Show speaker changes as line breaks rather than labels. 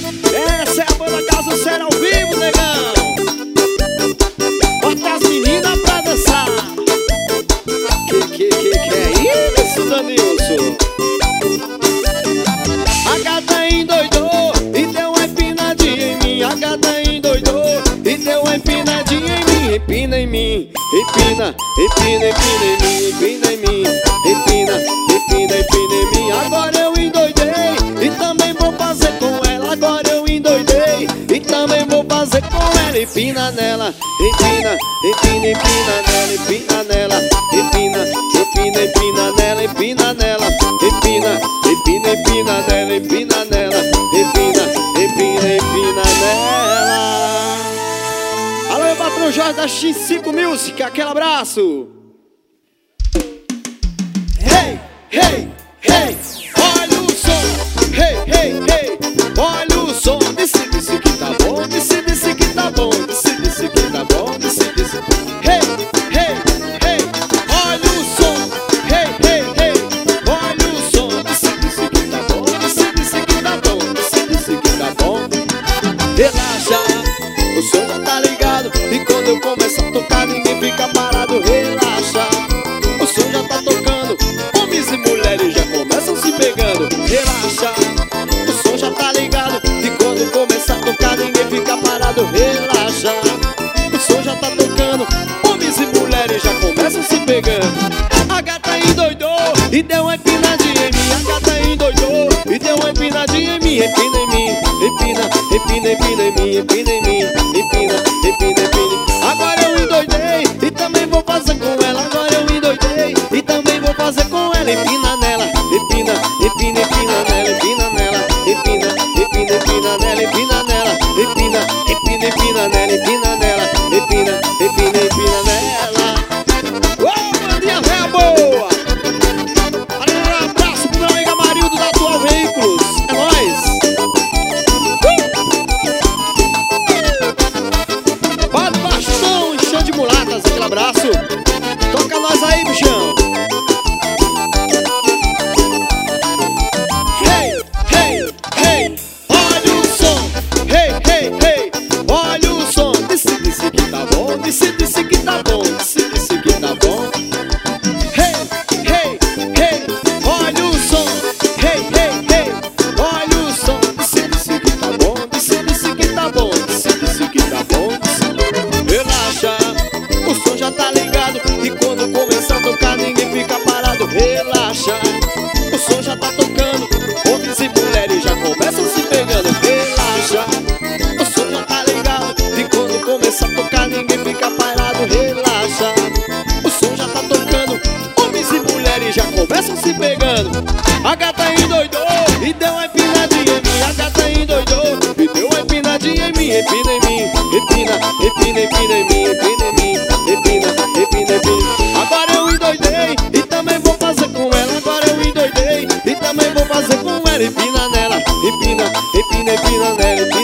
Essa é a banda Caso Sério ao vivo, negão. Bota as meninas pra dançar. Que é isso, Danilson? A gata endoidou e deu uma empinadinha em mim. A gata endoidou e deu uma empinadinha em mim. Empina em mim, empina, empina, empina em mim, empina em mim, empina, empina, empina em mim. Agora eu endoidei e também vou fazer com ela. Agora eu endoidei e também vou fazer com ela. Empina nela, empina, empina, empina nela, empina nela, empina, empina, empina nela, empina nela, empina, empina, empina nela, empina nela, empina, empina, empina nela. Alô, meu patrão Jorge da X5 Music, aquele abraço. Hey, hey, hey, olha o som. Hey, hey, hey, olha o som. Disse, disse que tá bom, disse, disse que tá bom, disse, disse que tá bom, disse, disse. Hey, hey, hey, olha o som. Hey, hey, hey, olha o som. Disse, disse que tá bom, disse, disse que tá bom, disse, disse que tá bom. Relaxa, o som já tá ligado e quando eu começo a tocar ninguém fica parado. Relaxa, o som já tá tocando, homens e mulheres já começam se pegando. Relaxa, o som já tá ligado e quando começa a tocar ninguém fica parado. Relaxa, o som já tá tocando, homens e mulheres já começam se pegando. A gata endoidou e deu uma empinadinha em mim. A gata endoidou e deu uma empinadinha em mim. Empina em mim, empina, empina, empina em mim, empina em mim, empina, empina, empina. Agora eu endoidei e também vou fazer com ela. Agora eu endoidei e também vou fazer com ela. Empina nela, empina, empina, empina nela, empina nela, empina, empina, empina nela, empina nela, empina, empina, empina nela, empina nela, empina, empina, empina nela. Ô, bandinha véia boa! Um abraço pro meu amigo Amarildo da Atual Veículos. É nóis! Padre Bastão, encheu de mulatas, aquele abraço. Toca nós aí, bichão. Hey, hey, hey, olha o som. Hey, hey, hey, olha o som. Disse, disse que tá bom, disse, disse que tá bom, disse, disse que tá bom. Hey, hey, hey, olha o som. Hey, hey, hey, olha o som. Disse, disse que tá bom, disse, disse que tá bom, disse, disse que tá bom. Relaxa, o som já tá ligado e quando começar a tocar ninguém fica parado. Relaxa, o som já tá tocando, homens e mulheres já começam se pegando. Relaxa, o som já tá ligado e quando começar a tocar ninguém fica parado. Relaxa, o som já tá tocando, homens e mulheres já começam se pegando. A gata endoidou e deu uma empinadinha em mim. A gata endoidou e deu uma empinadinha em mim. Empina em mim, empina, empina, empina em mim, empina em mim, empina, empina, empina. Agora eu endoidei e também vou fazer com ela. Agora eu endoidei e também vou fazer com ela. Empina nela, empina, empina, empina nela, empina.